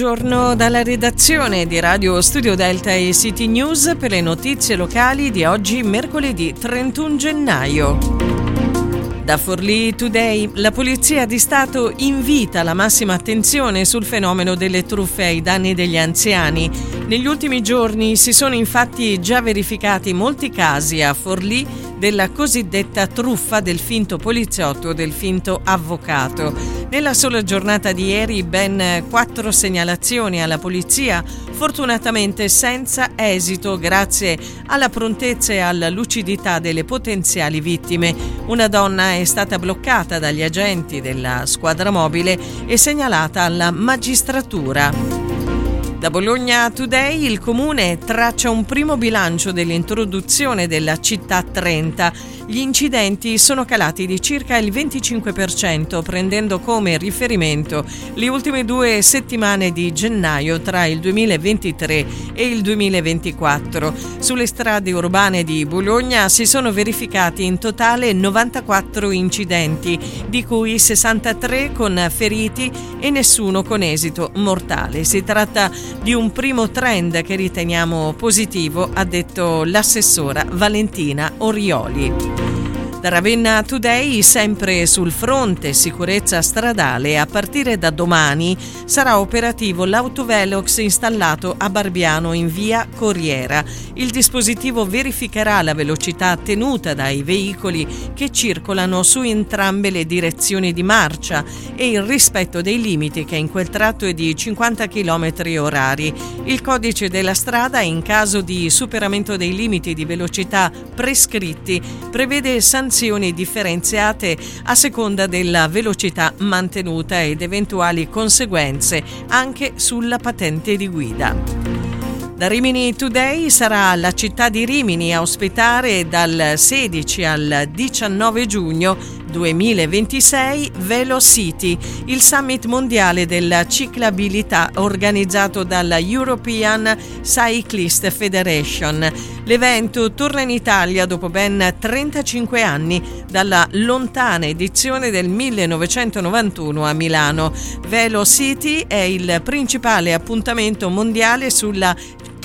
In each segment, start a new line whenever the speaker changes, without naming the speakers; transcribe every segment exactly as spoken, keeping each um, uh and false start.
buongiorno dalla redazione di Radio Studio Delta e City News per le notizie locali di oggi, mercoledì trentuno gennaio. Da Forlì Today, la Polizia di Stato invita la massima attenzione sul fenomeno delle truffe ai danni degli anziani. Negli ultimi giorni si sono infatti già verificati molti casi a Forlì della cosiddetta truffa del finto poliziotto o del finto avvocato. Nella sola giornata di ieri ben quattro segnalazioni alla polizia, fortunatamente senza esito grazie alla prontezza e alla lucidità delle potenziali vittime. Una donna è stata bloccata dagli agenti della squadra mobile e segnalata alla magistratura. Da Bologna Today, il comune traccia un primo bilancio dell'introduzione della città trenta. Gli incidenti sono calati di circa il venticinque per cento, prendendo come riferimento le ultime due settimane di gennaio tra il duemilaventitré e il duemilaventiquattro. Sulle strade urbane di Bologna si sono verificati in totale novantaquattro incidenti, di cui sessantatré con feriti e nessuno con esito mortale. Si tratta di un primo trend che riteniamo positivo, ha detto l'assessora Valentina Orioli. Da Ravenna Today, sempre sul fronte sicurezza stradale, a partire da domani sarà operativo l'autovelox installato a Barbiano in via Corriera. Il dispositivo verificherà la velocità tenuta dai veicoli che circolano su entrambe le direzioni di marcia e il rispetto dei limiti, che in quel tratto è di cinquanta chilometri orari. Il codice della strada, in caso di superamento dei limiti di velocità prescritti, prevede sanzioni differenziate a seconda della velocità mantenuta ed eventuali conseguenze anche sulla patente di guida. Da Rimini Today, sarà la città di Rimini a ospitare dal sedici al diciannove giugno duemilaventisei Velo City, il summit mondiale della ciclabilità organizzato dalla European Cyclist Federation. L'evento torna in Italia dopo ben trentacinque anni dalla lontana edizione del millenovecentonovantuno a Milano. Velo City è il principale appuntamento mondiale sulla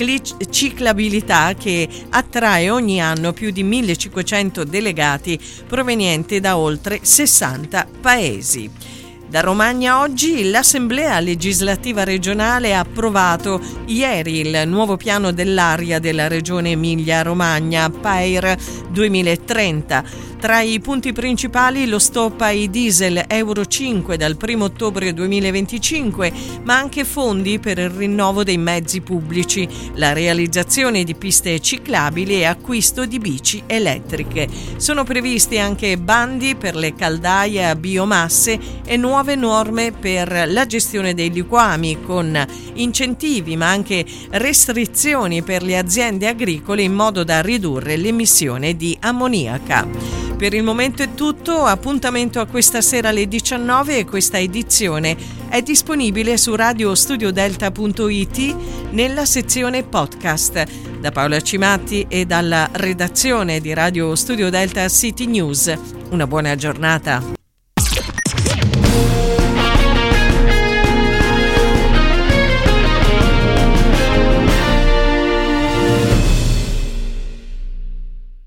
ciclabilità, che attrae ogni anno più di millecinquecento delegati provenienti da oltre sessanta paesi. Da Romagna oggi, l'Assemblea legislativa regionale ha approvato ieri il nuovo piano dell'aria della regione Emilia-Romagna, P A I R duemilatrenta. Tra i punti principali lo stop ai diesel Euro cinque dal primo ottobre duemilaventicinque, ma anche fondi per il rinnovo dei mezzi pubblici, la realizzazione di piste ciclabili e acquisto di bici elettriche. Sono previsti anche bandi per le caldaie a biomasse e nuove norme per la gestione dei liquami, con incentivi ma anche restrizioni per le aziende agricole in modo da ridurre l'emissione di ammoniaca. Per il momento è tutto, appuntamento a questa sera alle diciannove e questa edizione è disponibile su radio studio delta punto it nella sezione podcast. Da Paola Cimatti e dalla redazione di Radio Studio Delta City News, una buona giornata.